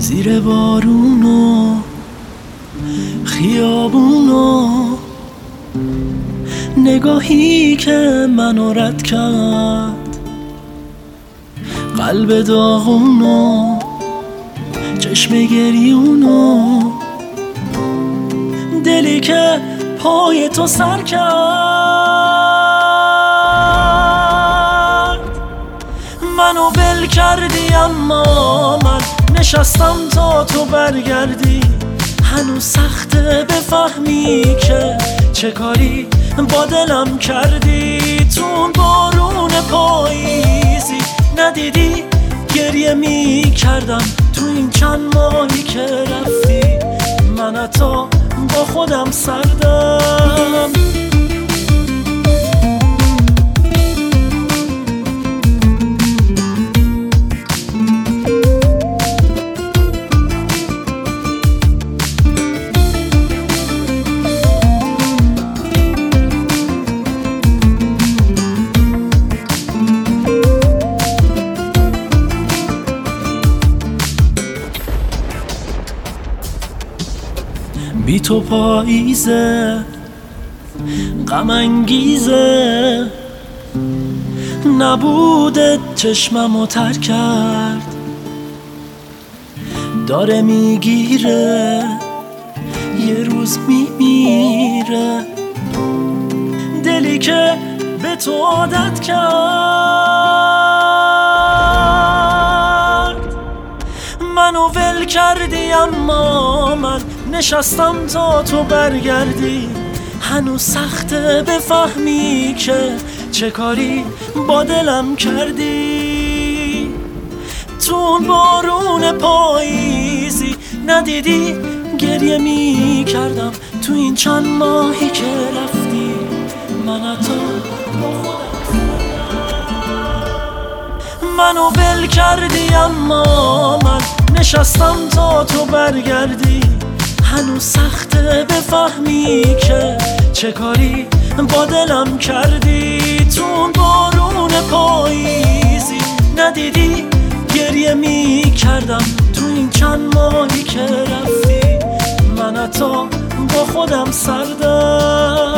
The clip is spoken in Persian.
زیر بارون و خیابون و نگاهی که منو رد کرد، قلب داغون و چشم گریون و دلی که پای تو سر کرد. منو ول کردی اما من نشستم تا تو برگردی. هنوز سخته بفهمی که چه کاری با دلم کردی. تو اون بارون پاییزی ندیدی گریه می کردم. تو این چند ماهی که رفتی من حتی با خودم سردم. بی تو پاییزه غم انگیزه، نبودت چشممو تر کرد. داره میگیره یه روز میمیره، دلی که به تو عادت کرد. منو ول کردی اما من نشستم تا تو برگردی. هنوز سخته بفهمی که چه کاری با دلم کردی. تو اون بارون پاییزی ندیدی گریه می کردم. تو این چند ماهی که رفتی من حتی با خودم منو ول کردی اما من نشستم تا تو برگردی. هنوز سخته بفهمی که چه کاری با دلم کردی. تو اون بارون پاییزی ندیدی گریه می کردم. تو این چند ماهی که رفتی من حتی با خودم سردم.